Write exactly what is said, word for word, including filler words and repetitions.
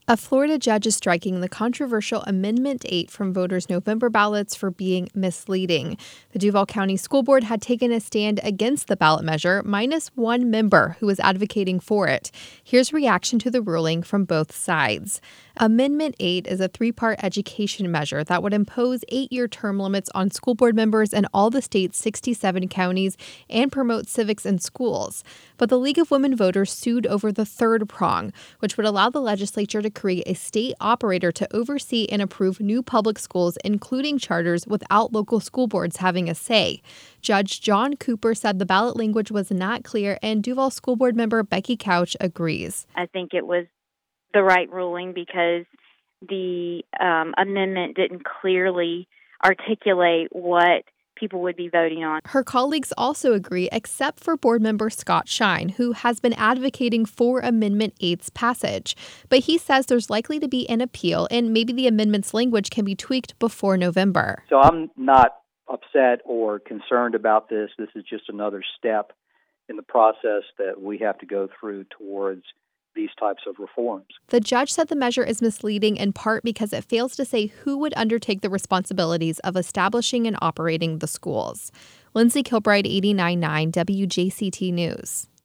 A Florida judge is striking the controversial Amendment eight from voters' November ballots for being misleading. The Duval County School Board had taken a stand against the ballot measure, minus one member who was advocating for it. Here's reaction to the ruling from both sides. Amendment eight is a three-part education measure that would impose eight-year term limits on school board members in all the state's sixty-seven counties and promote civics in schools. But the League of Women Voters sued over the third prong, which would allow the legislature to create a state operator to oversee and approve new public schools, including charters, without local school boards having a say. Judge John Cooper said the ballot language was not clear, and Duval School Board member Becky Couch agrees. I think it was the right ruling because the um, amendment didn't clearly articulate what people would be voting on. Her colleagues also agree, except for board member Scott Shine, who has been advocating for Amendment eight's passage. But he says there's likely to be an appeal, and maybe the amendment's language can be tweaked before November. So I'm not upset or concerned about this. This is just another step in the process that we have to go through towards these types of reforms. The judge said the measure is misleading in part because it fails to say who would undertake the responsibilities of establishing and operating the schools. Lindsay Kilbride, eighty-nine point nine W J C T News.